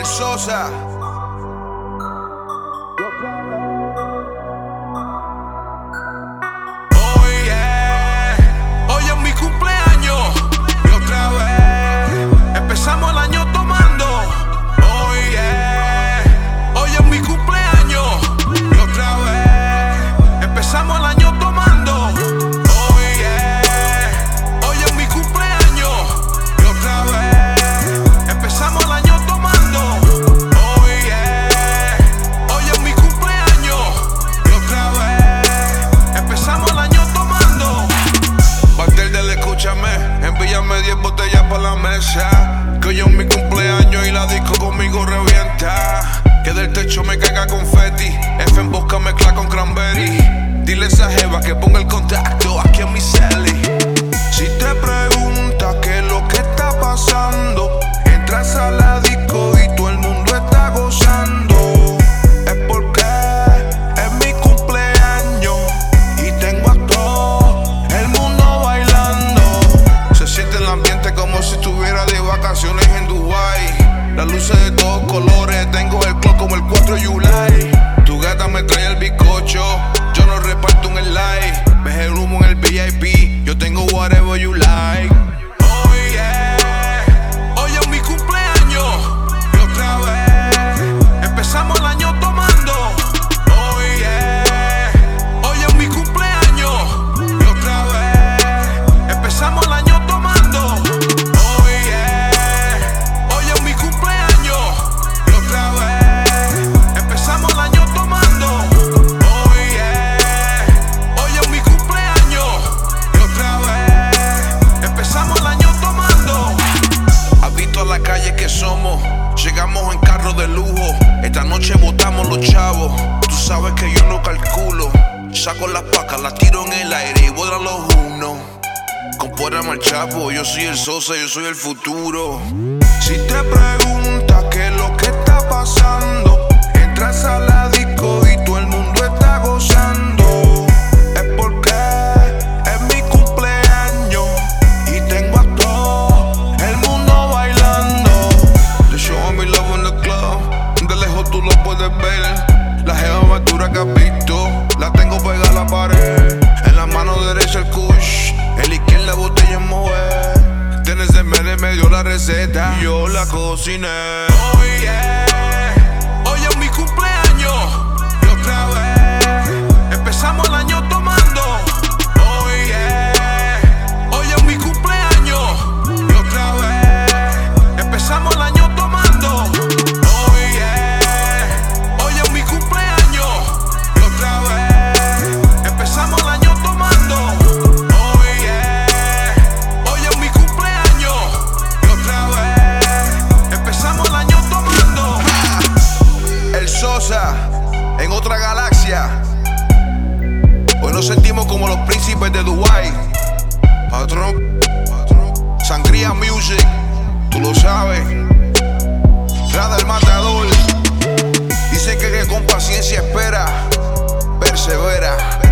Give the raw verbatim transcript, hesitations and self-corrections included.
Sosa. Oh yeah, hoy es mi cumpleaños y otra vez empezamos el año tomando. Oh yeah, hoy es mi cumpleaños y otra vez empezamos el año tomando. Oh yeah, hoy es mi cumpleaños y otra vez empezamos el año tomando. Oh yeah, hoy es mi cumpleaños y otra vez empezamos el año tomando. Bartender, escúchame, envíame diez botellas para la mesa, que hoy es mi cumpleaños y la disco conmigo revienta. Que del techo me caiga confeti, F en boca mezcla con cranberry. Dile a esa jeva que ponga el contacto aquí en mi celi. Si te preguntas qué es lo que está pasando, entras a la disco y todo el mundo está gozando. Es porque es mi cumpleaños y tengo a todo el mundo bailando. Se siente el ambiente como si estuviera de vacaciones en Dubai. Las luces de todos colores, tengo el clock como el cuatro de July. Tu gata me trae el bizcocho, yo no reparto un like. Ves el humo en el V I P, yo tengo whatever you like. Oh yeah, hoy es mi cumpleaños y otra vez empezamos el año tomando. Oh yeah, hoy es mi cumpleaños y otra vez empezamos el año tomando. Oh yeah, hoy es mi cumpleaños y otra vez empezamos el año tomando. Oh yeah, hoy es mi cumpleaños y otra vez empezamos el año tomando. ¿Has visto la calle que somos? Llegamos en carro de lujo. Esta noche botamos los chavos. Tú sabes que yo no calculo. Saco las pacas, las tiro en el aire y vuelan los unos. Compórame al chapo, yo soy el Sosa, yo soy el futuro. Si te preguntas qué es lo que está pasando, entras a la disco y todo el mundo está gozando. Es porque es mi cumpleaños y tengo a todo el mundo bailando. They showing me love in the club, de lejos tú lo puedes ver. La jeva más dura que has visto, la tengo pegada a la pared. En la mano derecha el kush, en la izquierda botella en mover. Tienes de medio, me dio la receta y yo la cociné. Oh yeah, hoy es mi cumpleaños y otra vez empezamos el año tomando. Oh yeah, hoy es mi cumpleaños y otra vez empezamos el año tomando. Oh yeah, hoy es mi cumpleaños y otra vez empezamos el año tomando. Oh yeah, hoy es mi cumpleaños y otra vez empezamos el año tomando. El Sosa en otra galaxia. Hoy nos sentimos como los príncipes de Dubai. Patrón, Sangría Music, tú lo sabes. Rada el matador. Dice que, que con paciencia espera, persevera.